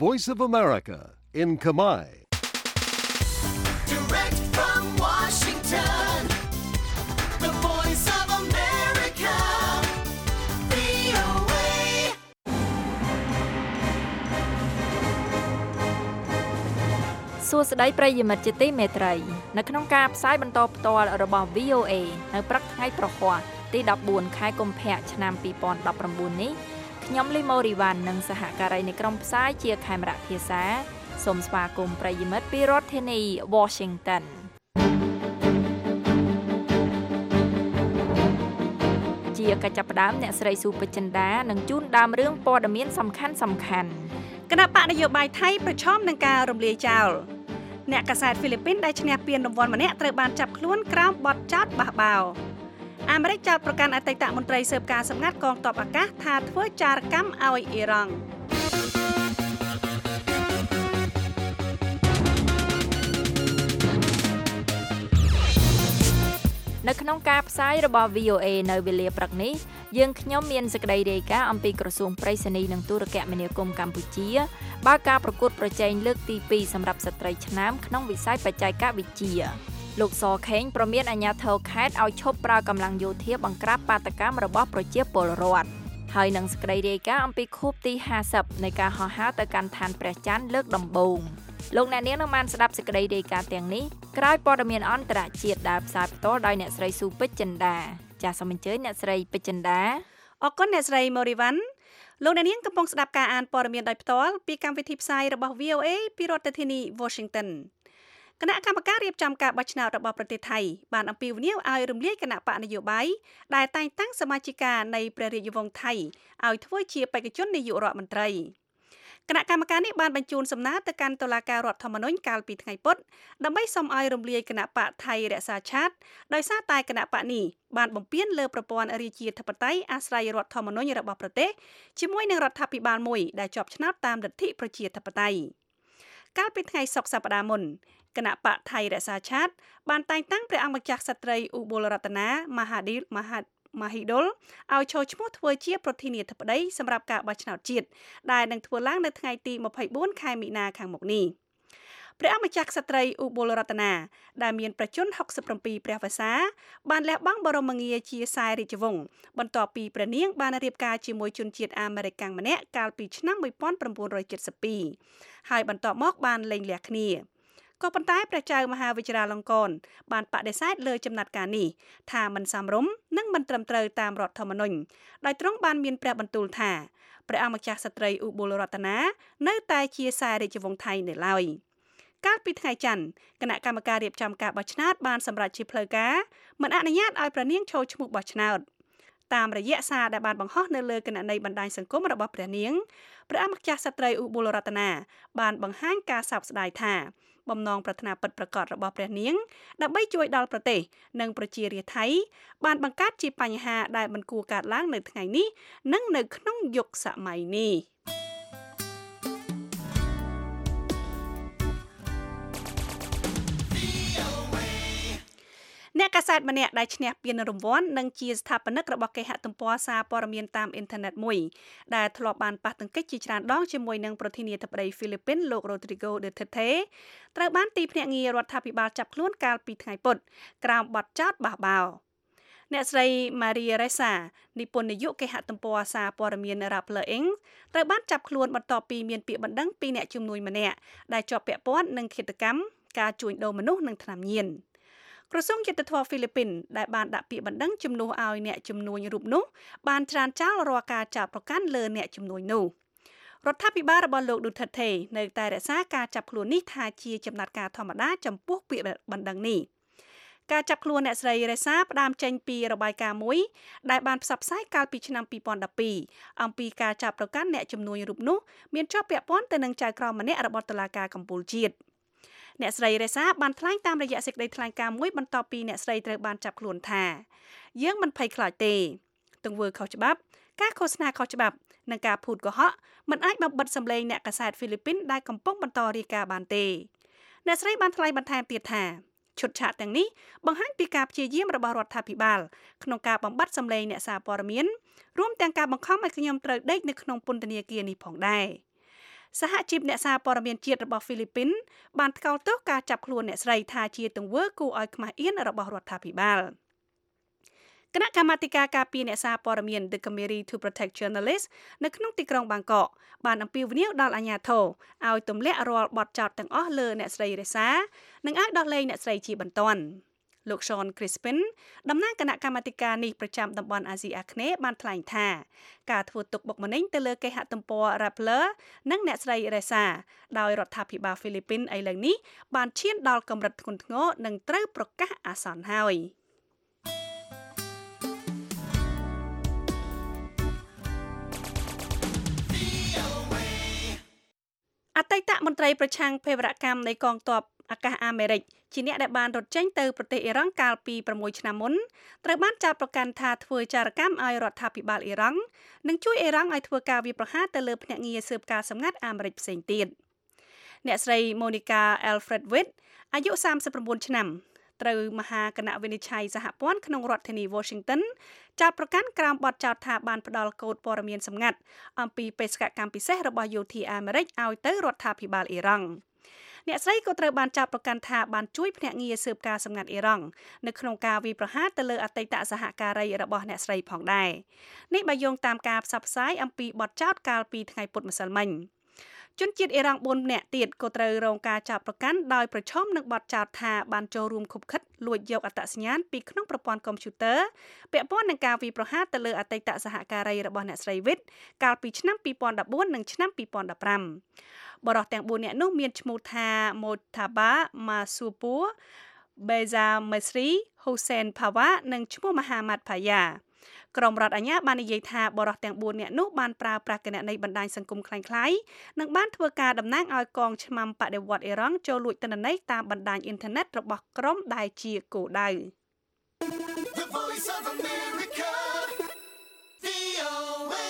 Voice of America in Khmer. Direct from Washington, the Voice of America, VOA. សួស្តីប្រិយមិត្តជាទីមេត្រីនៅក្នុងការផ្សាយបន្តផ្ទាល់របស់ VOA នៅព្រឹកថ្ងៃប្រហ័សទី14ខែកុម្ភៈឆ្នាំ2019នេះខ្ញុំលីម៉ូរីវ៉ាន់និងសហការីនៃក្រុមផ្សាយជាខេមរៈភាសាសូមស្វាគមន៍ប្រិយមិត្តពីរដ្ឋធានី Washington ជាកិច្ចផ្ដើមអ្នកស្រីស៊ូពេជ្រចិន្តានឹងជូនដើមរឿងព័ត៌មានសំខាន់គណៈបកនយោបាយថៃប្រឈមនឹងការរំលាយចោលអ្នកកាសែតហ្វីលីពីនដែលឈ្នះពានរង្វាន់ម្នាក់ត្រូវបានចាប់ខ្លួនក្រោមបទចោទបះបោរអាមេរិកចោទប្រកាន់អតីតមន្ត្រីស៊ើបការសម្ងាត់កងទ័ពអាកាសថាធ្វើចារកម្មឲ្យអ៊ីរ៉ង់នៅក្នុងការផ្សាយរបស់ VOA នៅវេលាព្រឹកនេះយើងខ្ញុំមានសេចក្តីរាយការណ៍អំពីក្រសួងប្រៃសណីនិងទូរគមនាគមន៍កម្ពុជាបើកការប្រកួតប្រជែងលើកទី2សម្រាប់ស្ត្រីឆ្នើមក្នុងវិស័យបច្ចេកវិទ្យាលោកសខេងប្រមានអាជ្ញាធរខេត្តឲ្យឈប់ប្រើកម្លាំងយោធាបង្ក្រាបបាតកម្មរបស់ប្រជាពលរដ្ឋហើយនឹងសេចក្តីរាយការណ៍អំពីខួបទី50នៃការហោះហើរទៅកាន់ឋានព្រះច័ន្ទលើកដំបូងលោកអ្នកនាងនឹងបានស្ដាប់សេចក្តីរាយការណ៍ទាំងនេះក្រោយព័ត៌មានអន្តរជាតិដែលផ្សាយផ្ទាល់ដោយអ្នកស្រីស៊ូពេជ្រចិន្តាចាសសូមអញ្ជើញអ្នកស្រីពេជ្រចិន្តាអរគុណអ្នកស្រីម៉ូរីវ៉ាន់លោកអ្នកនាងកំពុងស្ដាប់ការអានព័ត៌មានដោយផ្ទាល់ពីកម្មវិធីផ្សាយរបស់ VOA ពីរដ្ឋធានី Washington គណៈកម្មការរៀបចំការបោះឆ្នោតរបស់ប្រទេសថៃបានអំពាវនាវឲ្យរំលាយគណៈបកនយោបាយដែលតែងតាំងសមាជិកានៃព្រះរាជវង្សថៃឲ្យធ្វើជាបេក្ខជននាយករដ្ឋមន្ត្រីគណៈកម្មការនេះបានបញ្ជូនសំណើទៅកាន់តុលាការរដ្ឋធម្មនុញ្ញកាលពីថ្ងៃពុធដើម្បីសុំឲ្យរំលាយគណៈបកថៃរក្សាឆាតដោយសារតែគណៈបកនេះបានបំពានលើប្រព័ន្ធរាជាធិបតេយ្យអាស្រ័យរដ្ឋធម្មនុញ្ញរបស់ប្រទេសជាមួយនឹងរដ្ឋាភិបាលមួយដែលជាប់ឆ្នោតតាមលទ្ធិប្រជាធិបតេយ្យកាលពីថ្ងៃសុក្រសប្តាហ៍មុនគណៈបកថៃរក្សាឆាតបានតែងតាំងព្រះអង្គម្ចាស់ក្សត្រីឧបុលរតនាមហាឌីលមហិដុលឲ្យចូលឈ្មោះធ្វើជាប្រធានាធិបតីសម្រាប់ការបោះឆ្នោតជាតិដែលនឹងធ្វើឡើងនៅថ្ងៃទី24ខែមិនិនាខាងមុខនេះព្រះអង្គម្ចាស់ក្សត្រីឧបុលរតនាដែលមានប្រជជន67ព្រះវស្សាបានលះបង់បរមងារជាខ្សែរាជវង្សបន្ទាប់ពីព្រះនាងបានរៀបការជាមួយជនជាតិអាមេរិកម្នាក់កាលពីឆ្នាំ1972ហើយបន្ទាប់មកបានលែងលះគ្នាក៏ប៉ុន្តែព្រះចៅមហាវិជ្ជាលង្កនបានបដិសេធលើចំណាត់ការនេះថាមិនសមរម្យនិងមិនត្រឹមត្រូវតាមរដ្ឋធម្មនុញ្ញដោយទ្រង់បានមានព្រះបន្ទូលថាព្រះអង្គម្ចាស់ក្សត្រីឧបុលរតនានៅតែជាខ្សែរាជវង្សថៃនៅឡើយកាលពីថ្ងៃច័ន្ទគណៈកម្មការរៀបចំការបោះឆ្នោតបានសម្រេចជាផ្លូវការមិនអនុញ្ញាតឲ្យព្រះនាងចូលឈ្មោះបោះឆ្នោតតាមរយៈសារដែលបានបង្ហោះនៅលើគណនីបណ្ដាញសង្គមរបស់ព្រះនាងព្រះអង្គម្ចាស់ក្សត្រីឧបុលរតនាបានបង្ហាញការសោកស្ដាយថាបំណងប្រាថ្នាពិតប្រាកដរបស់ព្រះនាងដើម្បីជួយដល់ប្រទេសនិងប្រជារាស្ត្រថៃបានបង្កើតជាបញ្ហាដែលមិនគួរកើតឡើងនៅថ្ងៃនេះនិងនៅក្នុងយុគសម័យនេះអ្នកកាសែតម្នាក់ដែលឈ្នះពានរង្វាន់និងជាស្ថាបនិករបស់គេហទំព័រសារព័ត៌មានតាមអ៊ីនធឺណិតមួយដែលធ្លាប់បានប៉ះទង្គិចជាច្រើនដងជាមួយនឹងប្រធានាធិបតីហ្វីលីពីនលោក Rodrigo Duterte ត្រូវបានទីភ្នាក់ងាររដ្ឋាភិបាលចាប់ខ្លួនកាលពីថ្ងៃពុធក្រោមបទចោទបះបោរអ្នកស្រី Maria Ressa និពន្ធនាយកគេហទំព័រសារព័ត៌មាន Rappler Inc ត្រូវបានចាប់ខ្លួនបន្ទាប់ពីមានពាក្យបណ្ដឹងពីអ្នកជំនួយម្នាក់ដែលជាប់ពាក់ព័ន្ធនឹងឃាតកម្មការជួញដូរមនុស្សនិងថ្នាំញៀនក្រសួងយុត្តិធម៌ហ្វីលីពីនដែលបានដាក់ពាក្យបណ្ដឹងជំនួសឲ្យអ្នកជំនួញរូបនោះបានច្រានចោលរាល់ការចោទប្រកាន់លើអ្នកជំនួញនោះរដ្ឋាភិបាលរបស់លោក Duterte នៅតែរក្សាការចាប់ខ្លួននេះថាជាចំណាត់ការធម្មតាចំពោះពាក្យបណ្ដឹងនេះការចាប់ខ្លួនអ្នកស្រី Ressa ផ្ដើមចេញពីរបាយការណ៍មួយដែលបានផ្សព្វផ្សាយកាលពីឆ្នាំ2012អំពីការចាប់ប្រកាន់អ្នកជំនួញរូបនោះមានជាប់ពាក់ព័ន្ធទៅនឹងចៅក្រមម្នាក់របស់តុលាការកំពូលជាតិអ្នកស្រីរ៉េសាបានថ្លែងតាមរយៈសេចក្តីថ្លែងការណ៍មួយបន្ទាប់ពីអ្នកស្រីត្រូវបានចាប់ខ្លួនថាយើងមិនភ័យខ្លាចទេទង្វើខុសច្បាប់ការឃោសនាខុសច្បាប់និងការភូតកុហកមិនអាចបំបិទសម្លេងអ្នកកាសែតហ្វីលីពីនដែលកំពុងបន្តរាយការណ៍បានទេអ្នកស្រីបានថ្លែងបន្ថែមទៀតថាឈុតឆាកទាំងនេះបង្ហាញពីការព្យាយាមរបស់រដ្ឋាភិបាលក្នុងការបំបត្តិសម្លេងអ្នកសារព័ត៌មានរួមទាំងការបង្ខំឲ្យខ្ញុំត្រូវដេកនៅក្នុងពន្ធនាគារនេះផងដែរសហជីពអ្នកសារព័ត៌មានជាតិរបស់ហ្វីលីពីនបានថ្កោលទោសការចាប់ខ្លួនអ្នកស្រីថាជាទង្វើគួរឲ្យខ្មាស់អៀនរបស់រដ្ឋាភិបាលគណៈកម្មាធិការការពារអ្នកសារព័ត៌មាន The Committee to Protect Journalists នៅក្នុងទីក្រុងបាងកកបានអំពាវនាវដល់អាជ្ញាធរឲ្យទម្លាក់រាល់បទចោទទាំងអស់លើអ្នកស្រីរេសានិងឲ្យដោះលែងអ្នកស្រីជាបន្ទាន់លោក Sean Crispin តំណាងគណៈកម្មាធិការនេះប្រចាំតំបន់អាស៊ីអាគ្នេយ៍បានថ្លែងថាការធ្វើទុកបុកម្នេញទៅលើគេហទំព័រ Rappler និងអ្នកស្រីរេសាដោយរដ្ឋាភិបាលហ្វីលីពីនឥឡូវនេះបានឈានដល់កម្រិតធ្ងន់ធ្ងរនិងត្រូវប្រកាសអាសន្នហើយអតីតមន្ត្រីប្រឆាំងភេរវកម្មនៃកងទ័ពអាកាសអាមេរិកជាអ្នកដែលបានរត់ចេញទៅប្រទេសអ៊ីរ៉ង់កាលពី6ឆ្នាំមុនត្រូវបានចាប់ប្រកាន់ថាធ្វើចារកម្មឲ្យរដ្ឋាភិបាលអ៊ីរ៉ង់និងជួយអ៊ីរ៉ង់ឲ្យធ្វើការវាយប្រហារទៅលើភ្នាក់ងារស៊ើបការសម្ងាត់អាមេរិកផ្សេងទៀតអ្នកស្រី Monica Alfred-Witt អាយុ39ឆ្នាំត្រូវមហាគណៈវិនិច្ឆ័យសហព័ន្ធក្នុងរដ្ឋធានី Washington ចាប់ប្រកាន់ក្រោមបទចោទថាបានផ្ដល់កូដព័ត៌មានសម្ងាត់អំពីបេសកកម្មពិសេសរបស់យោធាអាមេរិកឲ្យទៅរដ្ឋាភិបាលអ៊ីរ៉ង់អ្នកស្រីក៏ត្រូវបានចាប់ប្រកាន់ថាបានជួយភ្នាក់ងារស៊ើបការសម្ងាត់អ៊ីរ៉ង់នៅក្នុងការវាយប្រហារទៅលើអតីតសហការីរបស់អ្នកស្រីផងដែរនេះបើយោងតាមការផ្សព្វផ្សាយអំពីបទចោទកាលពីថ្ងៃពុធម្សិលមិញជនជាតិអ៊ីរ៉ង់4នាក់ទៀតក៏ត្រូវរងការចាប់ប្រកាន់ដោយប្រឈមនឹងបទចោទថាបានចូលរួមខុបខិតលួចយកអត្តសញ្ញាណពីក្នុងប្រព័ន្ធកុំព្យូទ័រពាក់ព័ន្ធនឹងការវាយប្រហារទៅលើអតីតសហការីរបស់អ្នកស្រីវិតកាលពីឆ្នាំ2014និងឆ្នាំ2015បរិសុទ្ធទាំង4នាក់នោះមានឈ្មោះថា Mojtaba Masupur, Beza Mesri, Hussein Pawa និងឈ្មោះ Muhammad Payaក្រមរដ្ឋអាជ្ញាបាននិយាយថាបរិសុទ្ធទាំង4នាក់នោះបានប្រើប្រាស់គណនីបណ្ដាញសង្គមคล้ายៗនិងបានធ្វើការតំណាងឲ្យកងឆ្មាំបដិវត្តអ៊ីរ៉ង់ចូលលួចទិន្នន័យតាមបណ្ដាញអ៊ីនធឺណិតរបស់ក្រុមដែលជាគោលដៅ The Voice of America, VOA.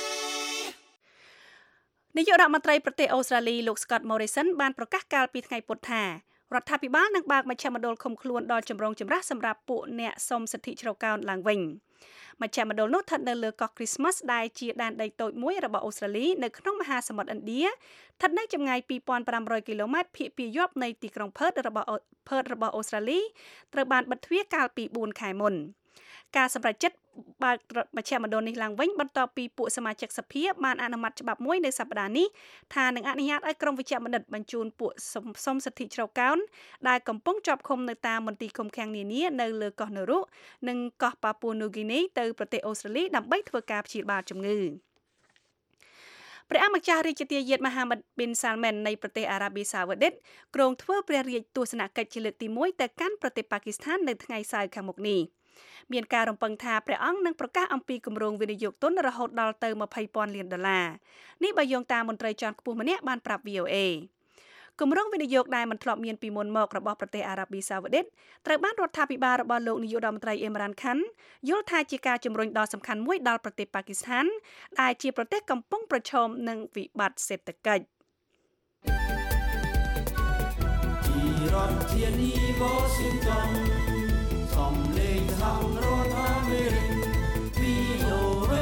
នាយករដ្ឋមន្ត្រីប្រទេសអូស្ត្រាលីលោក Scott Morrison បានប្រកាសកាលពីថ្ងៃពុធថារដ្ឋាភិបាលនឹងបើកមជ្ឈមណ្ឌលឃុំខ្លួនដល់ចម្រុងចម្រាស់សម្រាប់ពួកអ្នកសុំសិទ្ធិជ្រកកោនឡើងវិញមជ្ឈមណ្ឌលនោះស្ថិតនៅលើកោះ Christmas ដែលជាដែនដីតូចមួយរបស់អូស្ត្រាលីនៅក្នុងមហាសមុទ្រឥណ្ឌាស្ថិតនៅចម្ងាយ 2,500 គីឡូម៉ែត្រភាគពាយព្យនៃទីក្រុងផឺតរបស់អូស្ត្រាលីត្រូវបានបិទទ្វារកាលពី4ខែមុនការសម្រេចចិត្តបើកមជ្ឈមណ្ឌលនេះឡើងវិញបន្ទាប់ពីពួកសមាជិកសភាបានអនុម័តច្បាប់មួយនៅសប្តាហ៍នេះថានឹងអនុញ្ញាតឲ្យក្រុមវិជ្ជបណ្ឌិតបញ្ជូនពួកសុំសិទ្ធិជ្រកកោនដែលកំពុងជាប់ឃុំនៅតាមមន្ទីរឃុំឃាំងនានានៅលើកោះនូរុនិងកោះប៉ាពូនូហ្គីនីទៅប្រទេសអូស្ត្រាលីដើម្បីធ្វើការព្យាបាលជំងឺព្រះអម្ចាស់រាជទាយាទ Mohammed bin Salman នៃប្រទេសអារ៉ាប៊ីសាអូឌីតគ្រោងធ្វើព្រះរាជទស្សនកិច្ចជាលើកទី1ទៅកាន់ប្រទេសប៉ាគីស្ថាននៅថ្ងៃសៅរ៍ខាងមុខនេះមានការរំពឹងថាព្រះអង្គនឹងប្រកាសអំពីគម្រោងវិនិយោគទុនរហូតដល់ទៅ$20,000 លាននេះបើយោងតាមមន្ត្រីជាន់ខ្ពស់ម្នាក់បានប្រាប់ VOA គម្រោងវិនិយោគដែលមិនធ្លាប់មានពីមុនមករបស់ប្រទេសអារ៉ាប៊ីសាអូឌីតត្រូវបានរដ្ឋាភិបាលរបស់លោកនាយករដ្ឋមន្ត្រីអ៊ីមរ៉ានខាន់យល់ថាជាការជំរុញដ៏សំខាន់មួយដល់ប្រទេសប៉ាគីស្ថានដែលជាប្រទេសកំពុងប្រឈមនឹងវិបត្តិសេដ្ឋកិច្ចពីរដ្ឋធានី Washington សំឡេងសហរដ្ឋអាមេរិក VOA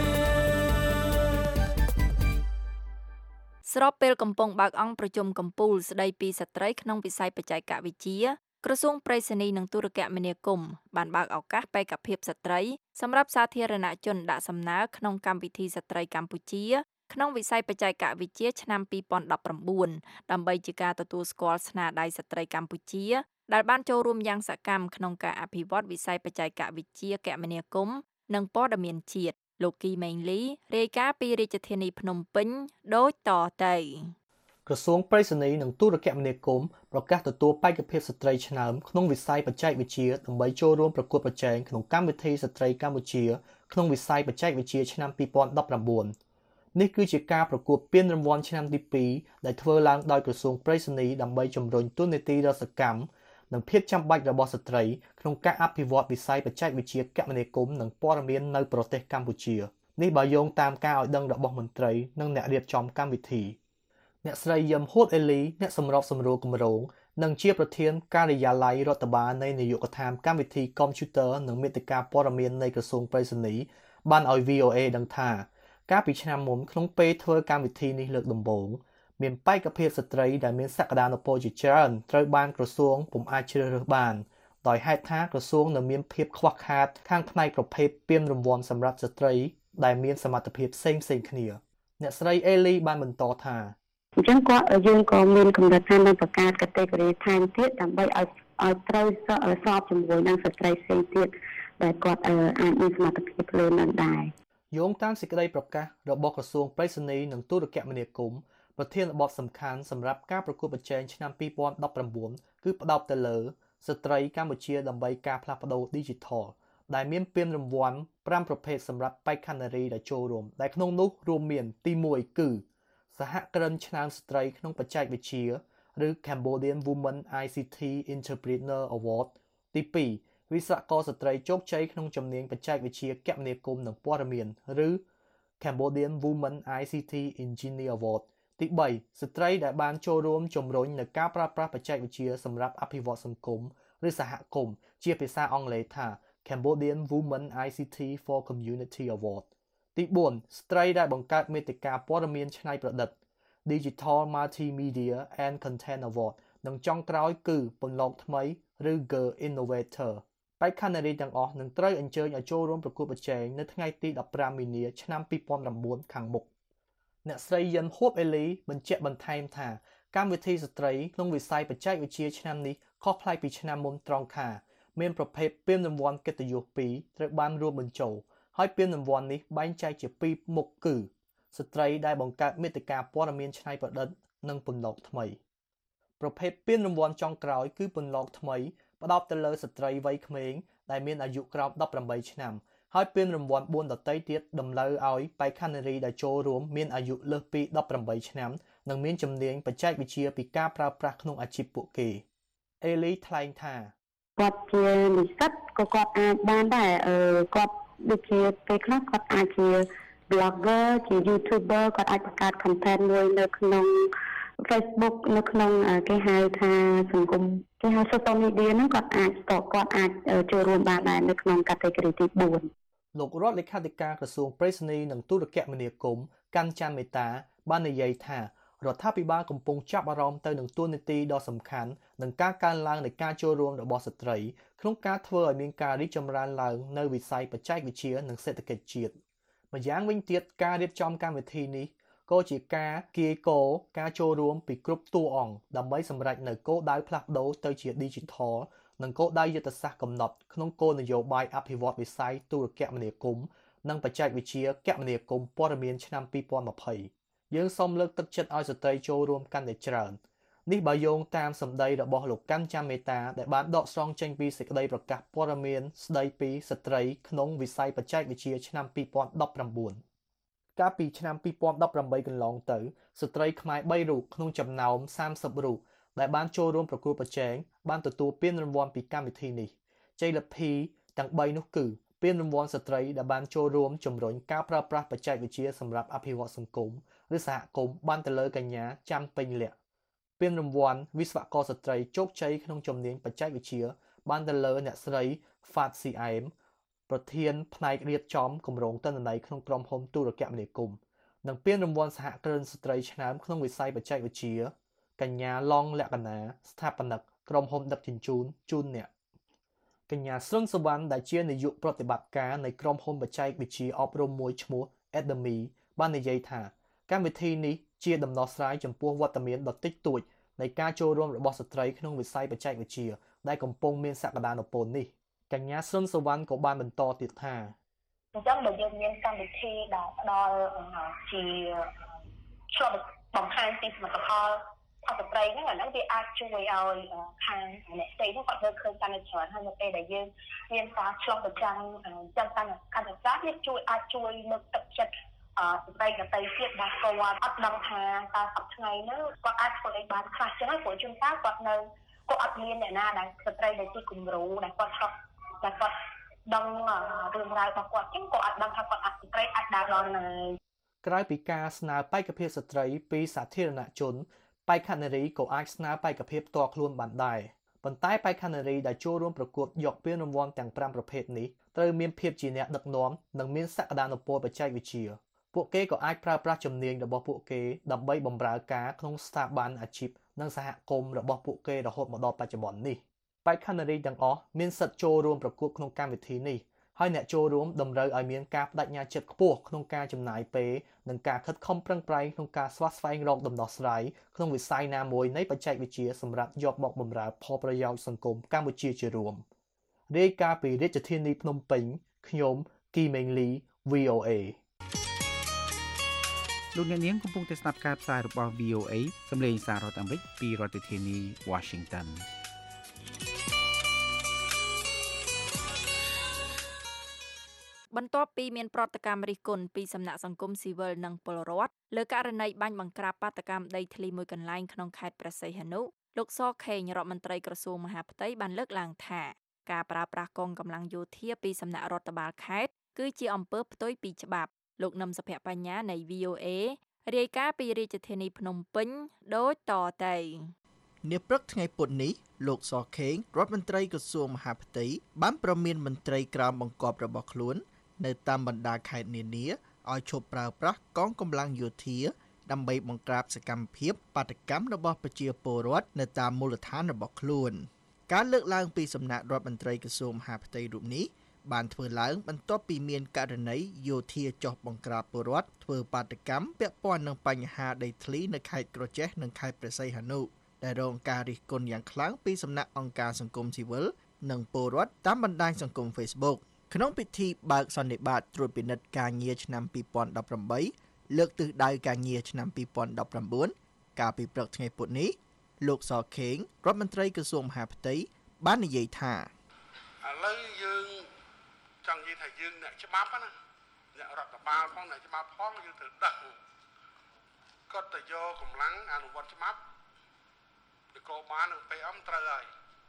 ស្របពេលកំពុងបើកអង្គប្រជុំកំពូលស្ដីពីស្ត្រីក្នុងវិស័យបច្ចេកវិទ្យាក្រសួងប្រៃសណីនិងទូរគមនាគមន៍បានបើកឱកាសបេក្ខភាពស្ត្រីសម្រាប់សាធារណជនដាក់សំណើក្នុងកម្មវិធីស្ត្រីកម្ពុជាក្នុងវិស័យបច្ចេកវិទ្យាឆ្នាំ2019ដើម្បីជាការទទួលស្គាល់ស្នាដៃស្ត្រីកម្ពុជាដែលបានចូលរួមយ៉ាងសកម្មក្នុងការអភិវឌ្ឍវិស័យបច្ចេកវិទ្យាគមនាគមន៍និងព័ត៌មានជាតិលោកគីមេងលីរាយការណ៍ពីរាជធានីភ្នំពេញដូចតទៅក្រសួងប្រៃសណីនិងទូរគមនាគមន៍ប្រកាសទទួលបេក្ខភាពស្ត្រីឆ្នើមក្នុងវិស័យបច្ចេកវិទ្យាដើម្បីចូលរួមប្រកួតប្រជែងក្នុងកម្មវិធីស្ត្រីកម្ពុជាក្នុងវិស័យបច្ចេកវិទ្យាឆ្នាំ2019នេះគឺជាការប្រកួតពានរង្វាន់ឆ្នាំទី2ដែលធ្វើឡើងដោយក្រសួងប្រៃសណីដើម្បីជំរុញតួនាទីដ៏សកម្មនិងភាពចាំបាច់របស់ស្ត្រីក្នុងការអភិវឌ្ឍវិស័យបច្ចេកវិទ្យាគមនាគមន៍និងព័ត៌មាននៅប្រទេសកម្ពុជានេះបើយោងតាមការឲ្យដឹងរបស់មន្ត្រីនិងអ្នករៀបចំកម្មវិធីអ្នកស្រីយឹមហួតអេលីអ្នកសម្របសម្រួលគម្រោងនិងជាប្រធានការិយាល័យរដ្ឋបាលនៃនាយកដ្ឋានកម្មវិធីកុំព្យូទ័រនិងមាតិកាព័ត៌មាននៃក្រសួងប្រៃសណីបានឲ្យ VOA ដឹងថាកាលពីឆ្នាំមុនក្នុងពេលធ្វើកម្មវិធីនេះលើកដំបូងមានបេក្ខភាពស្ត្រីដែលមានសក្តានុពលជាច្រើនត្រូវបានក្រសួងពុំអាចជ្រើសរើសបានដោយហេតុថាក្រសួងនៅមានភាពខ្វះខាតខាងផ្នែកប្រភេទពានរង្វាន់សម្រាប់ស្ត្រីដែលមានសមត្ថភាពផ្សេងៗគ្នាអ្នកស្រីអេលីបានបន្តថាអញ្ចឹងយើងក៏មានកម្រិតថានឹងបង្កើត category ថែមទៀតដើម្បីឲ្យត្រូវស្របជាមួយនឹងស្ត្រីផ្សេងទៀតដែលគាត់អាចមានសមត្ថភាពលើនឹងដែរយោងតាមសេចក្តីប្រកាសរបស់ក្រសួងប្រៃសណីย์និងទូរគមនាគមន៍ប្រធានបទសំខាន់សម្រាប់ការប្រកួតប្រជែងឆ្នាំ2019គឺផ្ដោតទៅលើស្ត្រីកម្ពុជាដើម្បីការផ្លាស់ប្ដូរ Digital ដែលមានពានរង្វាន់5ប្រភេទសម្រាប់បេក្ខនារីដែលចូលរួមដែលក្នុងនោះរួមមានទី1គឺសហគ្រិនឆ្នើមស្ត្រីក្នុងបច្ចេកវិទ្យាឬ Cambodian Women ICT Entrepreneur Award ទី2វិស្វករស្ត្រីជោគជ័យក្នុងជំនាញបច្ចេកវិទ្យាគមនាគមន៍និងព័ត៌មានឬ Cambodian Women ICT Engineer Award ទី3ស្ត្រីដែលបានចូលរួមជំរុញនៅការប្រើប្រាស់បច្ចេកវិទ្យាសម្រាប់អភិវឌ្ឍសង្គមឬសហគមន៍ជាភាសាអង់គ្លេសថា Cambodian Women ICT for Community Award ទី4ស្ត្រីដែលបង្កើតមាតិកាព័ត៌មានច្នៃប្រឌិត Digital Multimedia and Content Award និងចុងក្រោយគឺពន្លកថ្មីឬ Girl Innovator បេក្ខនារីទាំងអស់នឹងត្រូវអញ្ជើញឲ្យចូលរួមប្រកួតប្រជែងនៅថ្ងៃទី15មីនាឆ្នាំ2019ខាងមុខអ្នកស្រីយិនហួបអេលីបញ្ជាក់បន្ថែមថាកម្មវិធីស្ត្រីក្នុងវិស័យបច្ចេកវិទ្យាឆ្នាំនេះខុសប្លែកពីឆ្នាំមុនត្រង់ថាមានប្រភេទពានរង្វាន់កិត្តិយស2ត្រូវបានរួមបញ្ចូលហើយពានរង្វាន់នេះបែងចែកជា2មុខគឺស្ត្រីដែលបង្កើតមាតិកាព័ត៌មានច្នៃប្រឌិតនិងពន្លកថ្មីប្រភេទពានរង្វាន់ចុងក្រោយគឺពន្លកថ្មីផ្ដោតទៅលើស្ត្រីវ័យក្មេងដែលមានអាយុក្រោម18ឆ្នាំហើយពានរង្វាន់4ដទៃទៀតតម្រូវឲ្យបេក្ខនារីដែលចូលរួមមានអាយុលើសពី18ឆ្នាំនិងមានជំនាញបច្ចេកវិទ្យាពីការប្រើប្រាស់ក្នុងអាជីពពួកគេអេលីថ្លែងថាគាត់ជានិស្សិតក៏គាត់អាចបានដែរគាត់ដូចជាពេលខ្លះគាត់អាចជា blogger ជា YouTuber គាត់អាចបង្កើត content មួយនៅក្នុង Facebook នៅក្នុងគេហៅថាសង្គមគេហៅ social media ហ្នឹងគាត់អាចចូលរួមបានដែរនៅក្នុង category ទី4 លោករដ្ឋលេខាធិការក្រសួងប្រៃសណីនិងទូរគមនាគមន៍កាន់ច័ន្ទមេតាបាននិយាយថារដ្ឋាភិបាលកំពុងចាប់អារម្មណ៍ទៅនឹងតួនាទីដ៏សំខាន់និងការកើនឡើងនៃការចូលរួមរបស់ស្ត្រីក្នុងការធ្វើឲ្យមានការរីកចម្រើនឡើងនៅវិស័យបច្ចេកវិទ្យានិងសេដ្ឋកិច្ចជាតិម្យ៉ាងវិញទៀតការរៀបចំកម្មវិធីនេះក៏ជាការគៀកការចូលរួមពីគ្រប់តួអង្គដើម្បីសម្រេចនូវគោលដៅផ្លាស់ប្ដូរទៅជា Digital និងគោលដៅយុទ្ធសាស្ត្រកំណត់ក្នុងគោលនយោបាយអភិវឌ្ឍវិស័យទូរគមនាគមន៍និងបច្ចេកវិទ្យាគមនាគមន៍ព័ត៌មានឆ្នាំ2020យើងសូមលើកទឹកចិត្តឲ្យស្ត្រីចូលរួមកាន់តែច្រើននេះបើយោងតាមសម្ដីរបស់លោកកាន់ច័ន្ទមេតាដែលបានដកស្រង់ចេញពីសេចក្តីប្រកាសព័ត៌មានស្តីពីស្ត្រីក្នុងវិស័យបច្ចេកវិទ្យាឆ្នាំ2019កាលពីឆ្នាំ2018កន្លងទៅស្ត្រីខ្មែរ3រូបក្នុងចំណោម30រូបដែលបានចូលរួមប្រកួតប្រជែងបានទទួលពានរង្វាន់ពីកម្មវិធីនេះជ័យលាភីទាំង3នោះគឺពានរង្វាន់ស្ត្រីដែលបានចូលរួមជំរុញការប្រើប្រាស់បច្ចេកវិទ្យាសម្រាប់អភិវឌ្ឍសង្គមឬសហគមន៍បានទៅលើកញ្ញាចាំពេញលក្ខពានរង្វាន់វិស្វករស្ត្រីជោគជ័យក្នុងជំនាញបច្ចេកវិទ្យាបានទៅលើអ្នកស្រី Fat CM ប្រធានផ្នែករៀបចំគម្រោងទិន្នន័យក្នុងក្រុមហ៊ុនទូរគមនាគមន៍និងពានរង្វាន់សហគ្រិនស្ត្រីឆ្នើមក្នុងវិស័យបច្ចេកវិទ្យាកញ្ញាឡងលក្ខណាស្ថាបនិកក្រុមហ៊ុនដឹកជញ្ជូនជូនអ្នកកញ្ញាស្រុនសវណ្ណដែលជានាយកប្រតិបត្តិការនៃក្រុមហ៊ុនបច្ចេកវិទ្យាអប់រំមួយឈ្មោះ Academy បាននិយាយថាកម្មវិធីនេះជាដំណោះស្រាយចំពោះវត្តមានដ៏តិចតួចនៃការចូលរួមរបស់ស្ត្រីក្នុងវិស័យបច្ចេកវិទ្យាដែលកំពុងមានសក្តានុពលនេះកញ្ញាស្រុនសវណ្ណក៏បានបន្តទៀតថាអញ្ចឹងបើយើងមានកម្មវិធីដែលផ្ដល់ជាឆ្លុះបង្ហាញពីសមិទ្ធផលស្ត្រីហ្នឹងអាហ្នឹងវាអាចជួយឲ្យខាងអ្នកផ្ទៃហ្នឹងគាត់មើលឃើញកាន់តែច្រើនហើយនៅពេលដែលយើងមានការឆ្លុះបញ្ចាំងចឹងកាន់តែច្រើនវាអាចជួយលើកទឹកចិត្តស្ត្រីដទៃទៀតដែលគាត់អត់ដឹងថាតើសប្តាហ៍ថ្ងៃហ្នឹងគាត់អាចធ្វើអីបានខ្លះចឹងហើយព្រោះជួនកាលគាត់អត់មានអ្នកណាដែលស្ត្រីដែលជាគំរូដែលគាត់ឆ្លុះដែលគាត់ដឹងរឿងរ៉ាវរបស់គាត់ចឹងក៏អត់ដឹងថាគាត់ស្ត្រីអាចដើរដល់ណាក្រៅពីការស្នើបេក្ខភាពស្ត្រីពីសាធារណជនបេក្ខនារីក៏អាចស្នើបេក្ខភាពផ្ទាល់ខ្លួនបានដែរប៉ុន្តែបេក្ខនារីដែលចូលរួមប្រកួតយកពានរង្វាន់ទាំង5ប្រភេទនេះត្រូវមានភាពជាអ្នកដឹកនាំនិងមានសក្តានុពលបច្ចេកវិទ្យាពួកគេក៏អាចប្រើប្រាស់ជំនាញរបស់ពួកគេដើម្បីបម្រើការក្នុងស្ថាប័នអាជីពនិងសហគមន៍របស់ពួកគេរហូតមកដល់បច្ចុប្បន្ននេះបេក្ខនារីទាំងអស់មានសិទ្ធិចូលរួមប្រកួតក្នុងកម្មវិធីនេះហើយអ្នកចូលរួមតម្រូវឲ្យមានការបដិញ្ញាចិត្តខ្ពស់ក្នុងការចំណាយពេលនិងការខិតខំប្រឹងប្រែងក្នុងការស្វែងរកដំណោះស្រាយក្នុងវិស័យណាមួយនៃបច្ចេកវិទ្យាសម្រាប់យកមកបម្រើផលប្រយោជន៍សង្គមកម្ពុជាជារួមរាយការណ៍ពីរាជធានីភ្នំពេញខ្ញុំគីមេងលី VOA លោកអ្នកនាងកំពុងតែស្ដាប់ការផ្សាយរបស់ VOA សម្លេងសាររដ្ឋអាមេរិកពីរដ្ឋធានី Washington បន្ទាប់ពីមានប្រតិកម្មរិះគន់ពីសំណាក់សង្គមស៊ីវិលនិងពលរដ្ឋលើករណីបាញ់បង្ក្រាបបាតកម្មដីធ្លីមួយកន្លែងក្នុងខេត្តព្រះសីហនុលោកសខេងរដ្ឋមន្ត្រីក្រសួងមហាផ្ទៃបានលើកឡើងថាការប្រើប្រាស់កងកម្លាំងយោធាពីសំណាក់រដ្ឋបាលខេត្តគឺជាអំពើផ្ទុយពីច្បាប់លោកនឹមសុភបញ្ញានៃ VOA រាយការណ៍ពីរាជធានីភ្នំពេញដូចតទៅនាព្រឹកថ្ងៃពុធនេះលោកសខេងរដ្ឋមន្ត្រីក្រសួងមហាផ្ទៃបានប្រមានមន្ត្រីក្រមបង្គាប់របស់ខ្លួននៅតាមបណ្ដាខេត្តនានាឲ្យឈប់ប្រើប្រាស់កងកម្លាំងយោធាដើម្បីបង្ក្រាបសកម្មភាពបាតកម្មរបស់ប្រជាពលរដ្ឋនៅតាមមូលដ្ឋានរបស់ខ្លួនការលើកឡើងពីសំណាក់រដ្ឋមន្ត្រីក្រសួងមហាផ្ទៃរូបនេះបានធ្វើឡើងបន្ទាប់ពីមានករណីយោធាចោះបង្ក្រាបពលរដ្ឋធ្វើបាតកម្មពាក់ព័ន្ធនឹងបញ្ហាដីធ្លីនៅខេត្តក្រចេះនិងខេត្តព្រះសីហនុដែលរងការរិះគន់យ៉ាងខ្លាំងពីសំណាក់អង្គការសង្គមស៊ីវិលនិងពលរដ្ឋតាមបណ្ដាញសង្គម Facebook ក្នុងពិធីបើកសន្និបាតត្រួតពិនិត្យការងារឆ្នាំ2018លើកទិសដៅការងារឆ្នាំ2019កាលពីព្រឹកថ្ងៃពុធនេះលោកសខេងរដ្ឋមន្ត្រីក្រសួងមហាផ្ទៃបាននិយាយថាឥឡូវយើងចង់និយាយថាយើងអ្នកច្បាប់ណាអ្នករដ្ឋបាលផងអ្នកច្បាប់ផងយើងត្រូវដឹងគាត់ទៅយកកម្លាំងអនុវត្តច្បាប់នគរបាលនិង PM ត្រូវហើយ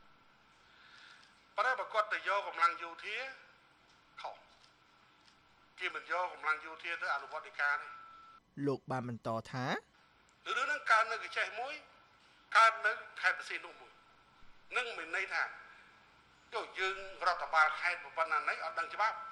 ប៉ុន្តែបើគាត់ទៅយកកម្លាំងយោធាខុសគេមិនយកកម្លាំងយោធាទៅអនុវត្តកិច្ចការនេះលោកបានបន្តថារឿងហ្នឹងកើតនៅកញ្ចេះមួយកើតនៅខេត្តបរសៀននោះមួយនឹងមានន័យថាយើងរដ្ឋបាលខេត្តប៉ុណ្ណាណីអត់ដឹងច្បាប់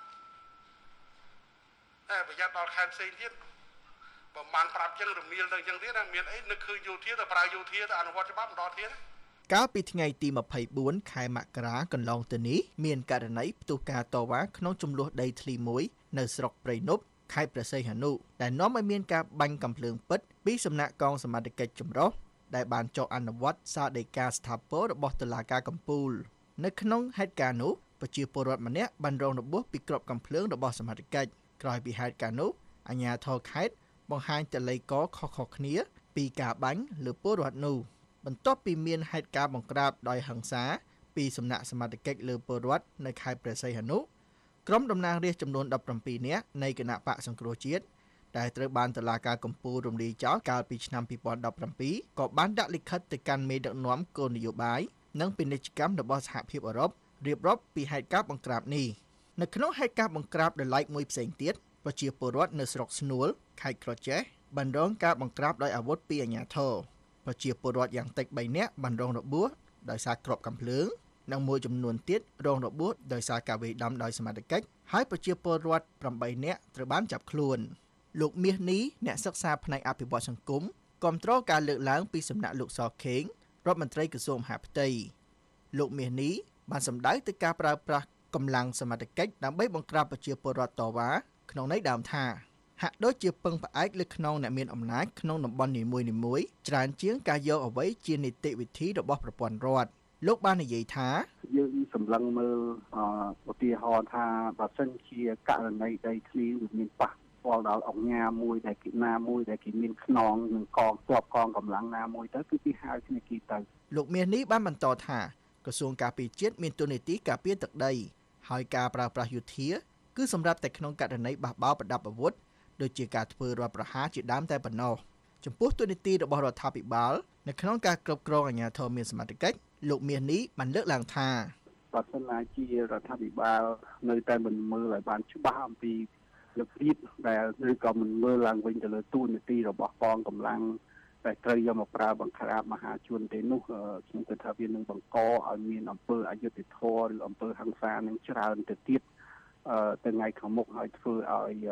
តែប្រយ័ត្នដល់ខេត្តផ្សេងទៀតបើបានប្រាប់ចឹងរមៀលទៅចឹងទៀតមានអីនឹកឃើញយោធាទៅប្រើយោធាទៅអនុវត្តច្បាប់ម្ដងទៀតកាលពីថ្ងៃទី24ខែមករាកន្លងទៅនេះមានករណីផ្ទុះការតវ៉ាក្នុងចំនួនដីធ្លីមួយនៅស្រុកព្រៃនប់ខេត្តព្រះសីហនុដែលនាំឲ្យមានការបាញ់កាំភ្លើងពិតពីសំណាក់កងសមត្ថកិច្ចចម្រុះដែលបានចុះអនុវត្តសារដីកាស្ថាពររបស់តុលាការកំពូលនៅក្នុងហេតុការណ៍នោះប្រជាពលរដ្ឋម្នាក់បានរងរបួសពីគ្រាប់កាំភ្លើងរបស់សមត្ថកិច្ចក្រោយពីហេតុការណ៍នោះអាជ្ញាធរខេត្តបង្ហាញតល័យកខុសៗគ្នាពីការបាញ់លើពលរដ្ឋនោះបន្ទាប់ពីមានហេតុការណ៍បង្ក្រាបដោយហិង្សាពីសំណាក់សមត្ថកិច្ចលើពលរដ្ឋនៅខេត្តព្រះសីហនុក្រុមតំណាងរាស្ត្រចំនួន17នាក់នៃគណៈបកសង្គ្រោះជាតិដែលត្រូវបានតុលាការកំពូលរំលាយចោលកាលពីឆ្នាំ2017ក៏បានដាក់លិខិតទៅកាន់មេដឹកនាំគោលនយោបាយនិងពាណិជ្ជកម្មរបស់សហភាពអឺរ៉ុបរៀបរាប់ពីហេតុការណ៍បង្ក្រាបនេះនៅក្នុងហេតុការណ៍បង្ក្រាបដោយឡែកមួយផ្សេងទៀតប្រជាពលរដ្ឋនៅស្រុកស្នួលខេត្តក្រចេះបានរងការបង្ក្រាបដោយអាវុធពីអាជ្ញាធរប្រជាពលរដ្ឋយ៉ាងតិច3នាក់បានរងរបួសដោយសារគ្រាប់កាំភ្លើងនិងមួយចំនួនទៀតរងរបួសដោយសារការវាយដំដោយសមត្ថកិច្ចហើយប្រជាពលរដ្ឋ8នាក់ត្រូវបានចាប់ខ្លួនលោកមាសនេះអ្នកសិក្សាផ្នែកអភិវឌ្ឍសង្គមគាំទ្រការលើកឡើងពីសំណាក់លោកសខេងរដ្ឋមន្ត្រីក្រសួងមហាផ្ទៃលោកមាសនេះបានសម្ដៅទៅការប្រើប្រាស់កម្លាំងសមត្ថកិច្ចដើម្បីបង្ក្រាបប្រជាពលរដ្ឋតវ៉ាក្នុងន័យដើមថាហាក់ដូចជាពឹងផ្អែកលើខ្នងអ្នកមានអំណាចក្នុងតំបន់នីមួយៗច្រើនជាងការយកអ្វីជានីតិវិធីរបស់ប្រព័ន្ធរដ្ឋលោកបាននិយាយថាយើងសម្លឹងមើលឧទាហរណ៍ថាបើសិនជាករណីដីធ្លីមានប៉ះពាល់ដល់អង្គការមួយដែលគេណាមួយដែលគេមានខ្នងនឹងកងទ័ពកងកម្លាំងណាមួយទៅគឺគេហៅគ្នាគេទៅលោកមាសនេះបានបន្តថាក្រសួងការពារជាតិមានតួនាទីការពារទឹកដីហើយការប្រើប្រាស់យោធាគឺសម្រាប់តែក្នុងករណីបះបោរប្រដាប់អាវុធដូចជាការធ្វើរដ្ឋប្រហារជាដើមតែប៉ុណ្ណោះចំពោះតួនាទីរបស់រដ្ឋាភិបាលនៅក្នុងការគ្រប់គ្រងអាជ្ញាធរមានសមត្ថកិច្ចលោកមាសនេះបានលើកឡើងថាបើសិនជារដ្ឋាភិបាលនៅតែមិនមើលឲ្យបានច្បាស់អំពីរបៀបដែលឬក៏មិនមើលឡើងវិញទៅលើតួនាទីរបស់កងកម្លាំងតែត្រូវយកមកប្រើបង្ក្រាបមហាជនទេនោះខ្ញុំគិតថាវានឹងបង្កឲ្យមានអំពើអយុត្តិធម៌ឬអំពើហិង្សានឹងច្រើនទៅទៀតទៅថ្ងៃខាងមុខហើយធ្វើឲ្យ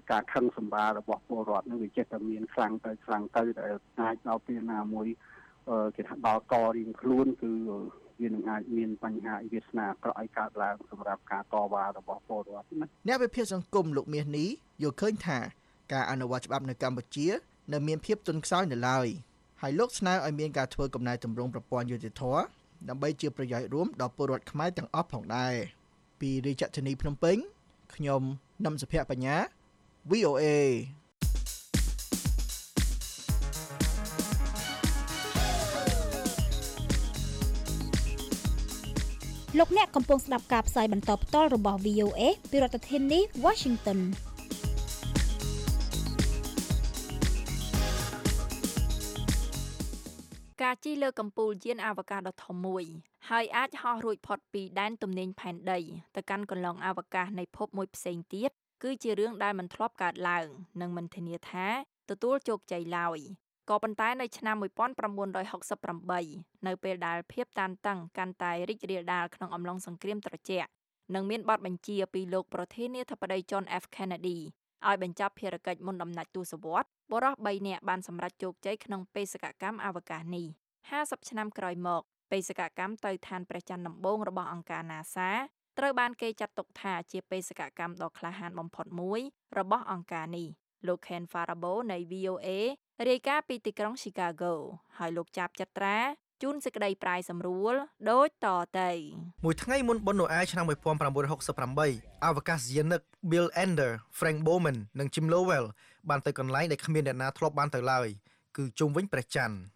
ការខឹងសម្បាររបស់ពលរដ្ឋនឹងវាចេះតែមានខ្លាំងទៅដែលអាចដល់ពេលណាមួយគេថាដល់ករៀងខ្លួនគឺវានឹងអាចមានបញ្ហាវាសនាអាក្រក់ឲ្យកើតឡើងសម្រាប់ការតវ៉ារបស់ពលរដ្ឋណាអ្នកវិភាគសង្គមលោកមាសនេះយល់ឃើញថាការអនុវត្តច្បាប់នៅកម្ពុជានៅមានភាពទន់ខ្សោយនៅឡើយហើយលោកស្នើឲ្យមានការធ្វើកំណែទម្រង់ប្រព័ន្ធយុតិធធម៌ដើម្បីជាប្រយោជន៍រួមដល់ពលរដ្ឋខ្មែរទាំងអស់ផងដែរពីរាជធានីភ្នំពេញខ្ញុំនឹមសុភ័ក្របញ្ញា VOA លោកអ្នកកំពុងស្ដាប់ការផ្សាយបន្តផ្ទាល់របស់ VOA ពីរដ្ឋធានី Washington ការជិះលើកំពូលយានអវកាសដ៏ធំមួយហើយអាចហោះរួចផុតពីដែនទំនាញផែនដីទៅកាន់កន្លងអវកាសនៃភពមួយផ្សេងទៀតគឺជារឿងដែលមិនធ្លាប់កើតឡើងនិងមិនធានាថាទទួលជោគជ័យឡើយក៏ប៉ុន្តែនៅឆ្នាំ1968នៅពេលដែលភាពតានតឹងកាន់តែរីករាលដាលក្នុងអំឡុងសង្គ្រាមត្រជាក់និងមានបទបញ្ជាពីលោកប្រធានាធិបតី John F Kennedy ឲ្យបញ្ចប់ភារកិច្ចមុនដំណាច់ទសវត្សរ៍បុរស3នាក់បានសម្រេចជោគជ័យក្នុងបេសកកម្មអវកាសនេះ50ឆ្នាំក្រោយមកបេសកកម្មទៅឋានព្រះច័ន្ទដំបូងរបស់អង្គការ NASA ត្រូវបានគេចាត់ទុកថាជាបេសកកម្មដ៏ក្លាហានបំផុតមួយរបស់អង្គការនេះលោក Ken Farabo នៃ VOA រាយការណ៍ពីទីក្រុង Chicago ហើយលោកចាប់ចត្រាជូនសេចក្តីប្រាយសម្រួលដូចតទៅមួយថ្ងៃមុនបុណ្យណូអែលឆ្នាំ1968អវកាសយានិក Bill Ender, Frank Borman និង Jim Lovell បានទៅកន្លែងដែលគ្មានអ្នកណាធ្លាប់បានទៅឡើយគឺជុំវិញព្រះច័ន្ទ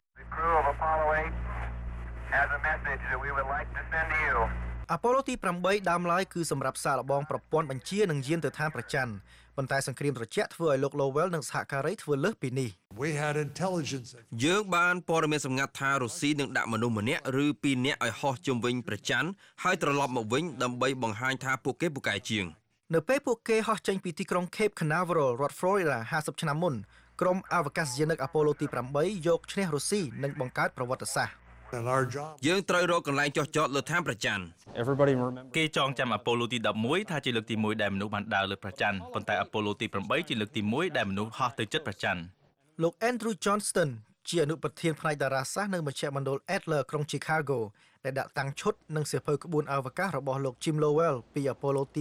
Apollo ទី8ដើមឡើយគឺសម្រាប់សាកល្បងប្រព័ន្ធបញ្ជានិងយានទៅឋានព្រះច័ន្ទប៉ុន្តែសង្គ្រាមត្រជាក់ធ្វើឲ្យលោក Lovell និងសហការីធ្វើលើសពីនេះយើងបានព័ត៌មានសម្ងាត់ថារុស្ស៊ីនឹងដាក់មនុស្សម្នាក់ឬពីរនាក់ឲ្យហោះជុំវិញព្រះច័ន្ទហើយត្រឡប់មកវិញដើម្បីបង្ហាញថាពួកគេពូកែជាងនៅពេលពួកគេហោះចេញពីទីក្រុង Cape Canaveral រដ្ឋ Florida 50ឆ្នាំមុនក្រុមអវកាសយានិក Apollo ទី8យកឈ្នះរុស្ស៊ីនិងបង្កើតប្រវត្តិសាស្ត្រយើងត្រូវរកកន្លែងចុះចតលើឋានព្រះច័ន្ទគេចងចាំអប៉ូឡូទី11ថាជាលើកទី1ដែលមនុស្សបានដើរលើព្រះច័ន្ទប៉ុន្តែអប៉ូឡូទី8ជាលើកទី1ដែលមនុស្សហោះទៅជិតព្រះច័ន្ទលោក Andrew Johnston ជាអនុប្រធានផ្នែកតារាសាស្ត្រនៅមជ្ឈមណ្ឌល Adler ក្រុង Chicago ដែលដាក់តាំងឈុតនិងសៀវភៅក្បួនអវកាសរបស់លោក Jim Lovell ពីអប៉ូឡូទី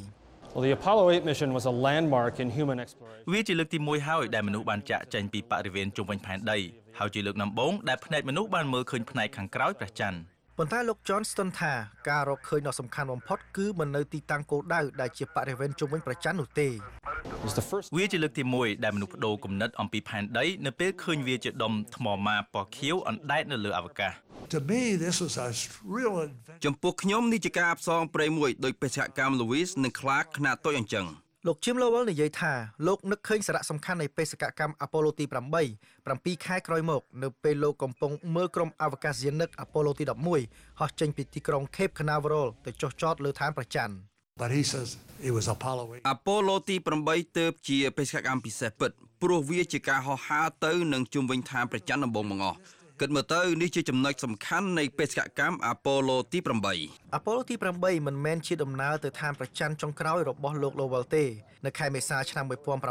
8 Well, the Apollo 8 mission was a landmark in human exploration. វាជាលើកទី1ហើយដែលមនុស្សបានចាក់ចេញពីបរិវេណជុំវិញផែនដីហើយជាលើកដំបូងដែលភ្នែកមនុស្សបានមើលឃើញផ្នែកខាងក្រោយព្រះច័ន្ទប៉ុន្តែលោក Johnston ថាការរកឃើញដ៏សំខាន់បំផុតគឺមិននៅទីតាំងគោលដៅដែលជាបរិវេណជុំវិញព្រះច័ន្ទនោះទេវាជាលើកទី1ដែលមនុស្សបដូរគំនិតអំពីផែនដីនៅពេលឃើញវាជាដុំថ្មម៉ាពណ៌ខៀវអណ្ដែតនៅលើអវកាស To me this was a real adventure. ចំពោះខ្ញុំនេះជាការផ្សងព្រៃមួយដោយបេសកកម្ម Lewis និង Clark ខ្នាតតូចអញ្ចឹងលោក Jim Lovell និយាយថាលោកនឹកឃើញសារៈសំខាន់នៃបេសកកម្ម Apollo ទី8 7ខែក្រោយមកនៅពេលលោកកំពុងមើលក្រុមអវកាសយានិក Apollo ទី11ហោះចេញពីទីក្រុង Cape Canaveral ទៅចុះចតលើឋានព្រះច័ន្ទ But he says it was Apollo 8 Apollo ទី8ទើបជាបេសកកម្មពិសេសពិតព្រោះវាជាការហោះហើរទៅនឹងជុំវិញឋានព្រះច័ន្ទដំបូងបង្អស់គិតមើលទៅនេះជាចំណុចសំខាន់នៃបេសកកម្ម Apollo ទី8 Apollo ទី8មិនមែនជាដំណើរទៅឋានព្រះច័ន្ទចុងក្រោយរបស់លោក Lovell ទេនៅខែមេសាឆ្នាំ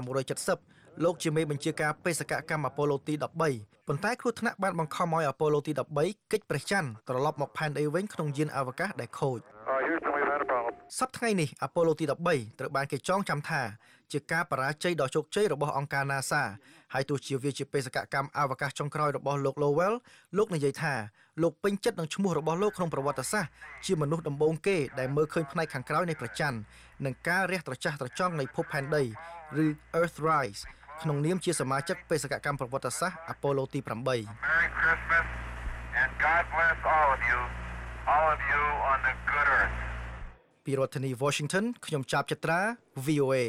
1970លោកជាមេបញ្ជាការបេសកកម្ម Apollo ទី13ប៉ុន្តែគ្រោះថ្នាក់បានបង្ខំឲ្យ Apollo ទី13គេចព្រះច័ន្ទត្រឡប់មកផែនដីវិញក្នុងយានអវកាសដែលខូចសប្តាហ៍ថ្ងៃនេះ Apollo ទី13ត្រូវបានគេចងចាំថាជាការបរាជ័យដ៏ជោគជ័យរបស់អង្គការ NASA ហើយទោះជាវាជាបេសកកម្មអវកាសចុងក្រោយរបស់លោក Lovell លោកនិយាយថាលោកពេញចិត្តនឹងឈ្មោះរបស់លោកក្នុងប្រវត្តិសាស្ត្រជាមនុស្សដំបូងគេដែលមើលឃើញផ្នែកខាងក្រោយនៃព្រះច័ន្ទនិងការរះត្រចះត្រចង់នៃភពផែនដីឬ Earthrise ក្នុងនាមជាសមាជិកបេសកកម្មប្រវត្តិសាស្ត្រ Apollo ទី8 Merry Christmas and God bless all of you on the good earth ពីរដ្ឋធានី Washington ខ្ញុំចាប់ចត្រា VOA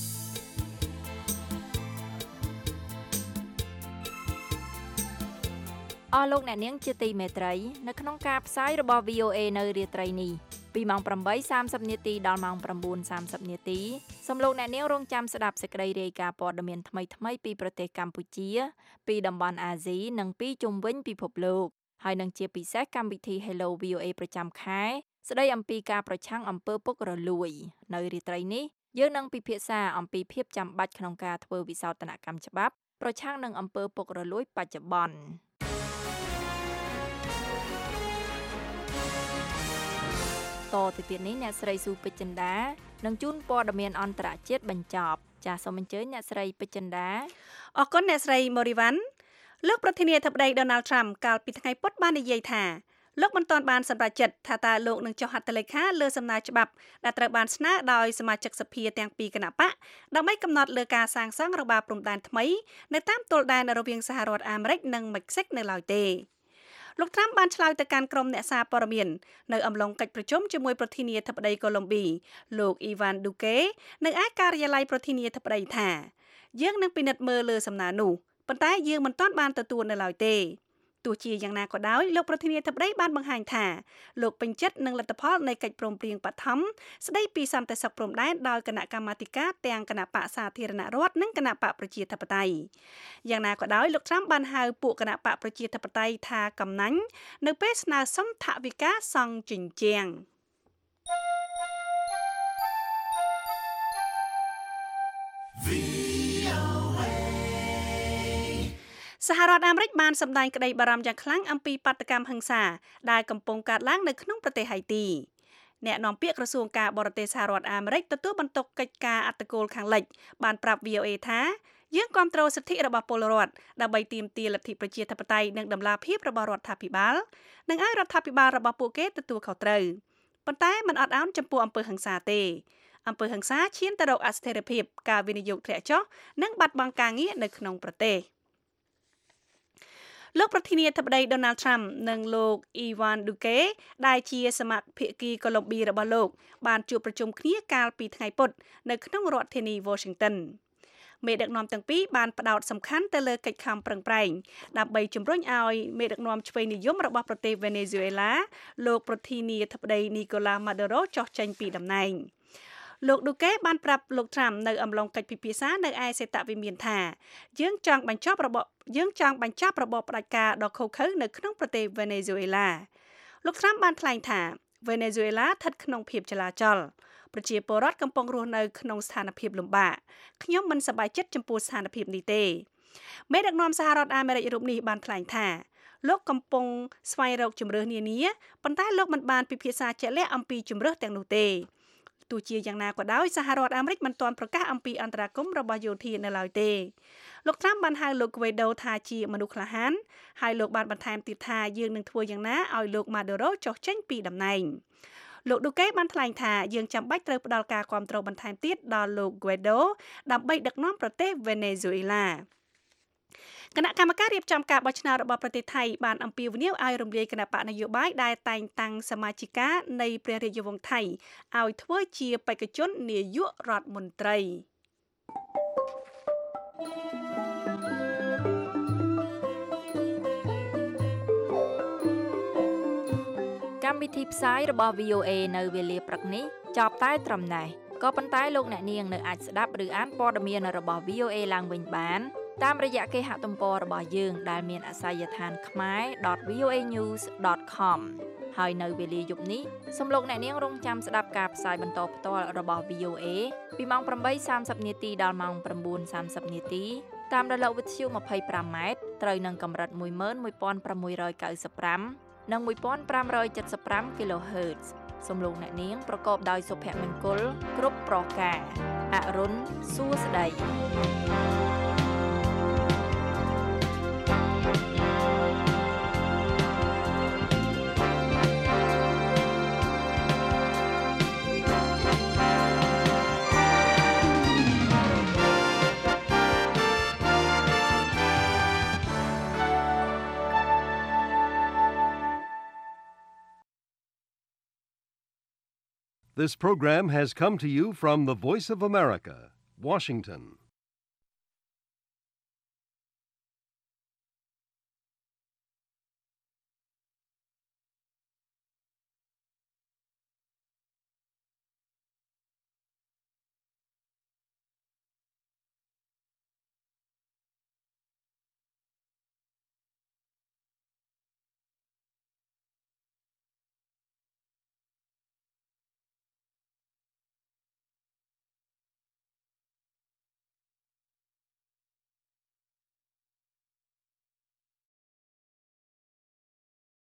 អស់លោកអ្នកនាងជាទីមេត្រីនៅក្នុងការផ្សាយរបស់ VOA នៅរាត្រីនេះពីម៉ោង 8:30 នាទីដល់ម៉ោង 9:30 នាទីសូមលោកអ្នកនាងរងចាំស្ដាប់សេចក្តីរាយការណ៍ព័ត៌មានថ្មីៗពីប្រទេសកម្ពុជាពីតំបន់អាស៊ីនិងពីជុំវិញពិភពលោកហើយនឹងជាពិសេសកម្មវិធី Hello VOA ប្រចាំខែស្ដីអំពីការប្រឆាំងអំពើពុករលួយនៅរាត្រីនេះយើងនឹងពិភាក្សាអំពីភាពចាំបាច់ក្នុងការធ្វើវិសោធនកម្មច្បាប់ប្រឆាំងនឹងអំពើពុករលួយបច្ចុប្បន្នតទៅទៀតនេះអ្នកស្រីស៊ូពេជ្រចិន្តានឹងជូនព័ត៌មានអន្តរជាតិបញ្ចប់ចាសសូមអញ្ជើញអ្នកស្រីពេជ្រចិន្តាអរគុណអ្នកស្រីម៉ូរីវ៉ាន់លោកប្រធានាធិបតី Donald Trump កាលពីថ្ងៃពុធបាននិយាយថាលោកមិនទាន់បានសម្រេចចិត្តថាតើលោកនឹងចុះហត្ថលេខាលើសំណើច្បាប់ដែលត្រូវបានស្នើដោយសមាជិកសភាទាំងពីរគណៈបកដើម្បីកំណត់លើការសាងសង់របារព្រំដែនថ្មីនៅតាមទល់ដែនរវាងសហរដ្ឋអាមេរិកនិងមិចស៊ិកនៅឡើយទេលោកត្រាំបានឆ្លើយទៅកាន់ក្រុមអ្នកសារព័ត៌មាននៅអំឡុងកិច្ចប្រជុំជាមួយប្រធានាធិបតីកូឡុំប៊ីលោកអ៊ីវ៉ាន់ឌូកេនៅឯការិយាល័យប្រធានាធិបតីថាយើងនឹងពិនិត្យមើលលើសំណើនោះប៉ុន្តែយើងមិនទាន់បានទទួលនៅឡើយទេទោះជាយ៉ាងណាក៏ដោយលោកប្រធានាធិបតីបានបង្ហាញថាលោកពេញចិត្តនឹងលទ្ធផលនៃកិច្ចព្រមព្រៀងបឋមស្ដីពីសន្តិសុខព្រំដែនដោយគណៈកម្មាធិការទាំងគណៈបកសាធារណរដ្ឋនិងគណៈបកប្រជាធិបតេយ្យយ៉ាងណាក៏ដោយលោកត្រាំបានហៅពួកគណៈបកប្រជាធិបតេយ្យថាកំណាញ់នៅពេលស្នើសុំថវិកាសង់ជញ្ជាំងសហរដ្ឋអាមេរិកបានសម្ដែងក្តីបារម្ភយ៉ាងខ្លាំងអំពីបាតុកម្មហិង្សាដែលកំពុងកើតឡើងនៅក្នុងប្រទេសហៃទីអ្នកនាំពាក្យក្រសួងការបរទេសសហរដ្ឋអាមេរិកទទួលបន្ទុកកិច្ចការអត្តគោលខាងលិចបានប្រាប់ VOA ថាយើងគាំទ្រសិទ្ធិរបស់ពលរដ្ឋដើម្បីទាមទារលទ្ធិប្រជាធិបតេយ្យនិងតម្លាភាពរបស់រដ្ឋាភិបាលនិងឲ្យរដ្ឋាភិបាលរបស់ពួកគេទទួលខុសត្រូវប៉ុន្តែមិនអត់ឱនចំពោះអំពើហិង្សាទេអំពើហិង្សាឈានទៅរកអស្ថិរភាពការវិនិយោគធ្លាក់ចុះនិងបាត់បង់ការងារនៅក្នុងប្រទេសលោកប្រធានាធិបតី Donald Trump និងលោកអ៊ីវ៉ាន់ឌូកេដែលជាសមាភាគីកូឡុំប៊ីរបស់លោកបានជួបប្រជុំគ្នាកាលពីថ្ងៃពុធនៅក្នុងរដ្ឋធានី Washington មេដឹកនាំទាំងពីរបានផ្ដោតសំខាន់ទៅលើកិច្ចខំប្រឹងប្រែងដើម្បីជំរុញឲ្យមេដឹកនាំឆ្វេងនិយមរបស់ប្រទេស Venezuela លោកប្រធានាធិបតី Nicolas Maduro ចុះចេញពីតំណែងលោកឌូកេបានប្រាប់លោកត្រាំនៅអំឡុងកិច្ចពិភាក្សានៅឯសេតវិមានថាយើងចង់បញ្ចប់របបផ្ដាច់ការដ៏ឃោរឃៅនៅក្នុងប្រទេស Venezuela លោកត្រាំបានថ្លែងថា Venezuela ស្ថិតក្នុងភាពចលាចលប្រជាពលរដ្ឋកំពុងរស់នៅក្នុងស្ថានភាពលំបាកខ្ញុំមិនសប្បាយចិត្តចំពោះស្ថានភាពនេះទេមេដឹកនាំសហរដ្ឋអាមេរិករូបនេះបានថ្លែងថាលោកកំពុងស្វែងរកជំរើសនានាប៉ុន្តែលោកមិនបានពិភាក្សាជាក់លាក់អំពីជំរើសទាំងនោះទេទោះជាយ៉ាងណាក៏ដោយសហរដ្ឋអាមេរិកមិនទាន់ប្រកាសអំពីអន្តរាគមន៍របស់យោធានៅឡើយទេលោកត្រាំបានហៅលោក Guaido ថាជាមនុស្សក្លាហានហើយលោកបានបន្ថែមទៀតថាយើងនឹងធ្វើយ៉ាងណាឲ្យលោក Maduro ចុះចេញពីតំណែងលោកឌូកេបានថ្លែងថាយើងចាំបាច់ត្រូវផ្ដល់ការគាំទ្របន្ថែមទៀតដល់លោក Guaido ដើម្បីដឹកនាំប្រទេស Venezuelaគណៈកម្មការរៀបចំការបោះឆ្នោតរបស់ប្រទេសថៃបានអំពាវនាវឲ្យរំលាយគណៈបកនយោបាយដែលតែងតាំងសមាជិកានៃព្រះរាជវង្សថៃឲ្យធ្វើជាបេក្ខជននាយករដ្ឋមន្ត្រីកម្មវិធីផ្សាយរបស់ VOA នៅវេលាព្រឹកនេះចប់តែត្រឹមនេះក៏ប៉ុន្តែលោកអ្នកនាងនៅអាចស្ដាប់ឬអានព័ត៌មានរបស់ VOA ឡើងវិញបានតាមរយៈគេហទំព័ររបស់យើងដែលមានអាសយដ្ឋានkhmer.voanews.com ហើយនៅវេលាយប់នេះសូមលោកអ្នកនាងរងចាំស្ដាប់ការផ្សាយបន្តផ្ទាល់របស់ VOA ពីម៉ោង 8:30 នាទីដល់ម៉ោង 9:30 នាទីតាមរលកវិទ្យុ 25M ត្រូវនឹងកម្រិត 11695 និង 1575 kHz សូមលោកអ្នកនាងប្រកបដោយសុភមង្គលគ្រប់ប្រការអរុនសួស្តី This program has come to you from the Voice of America, Washington.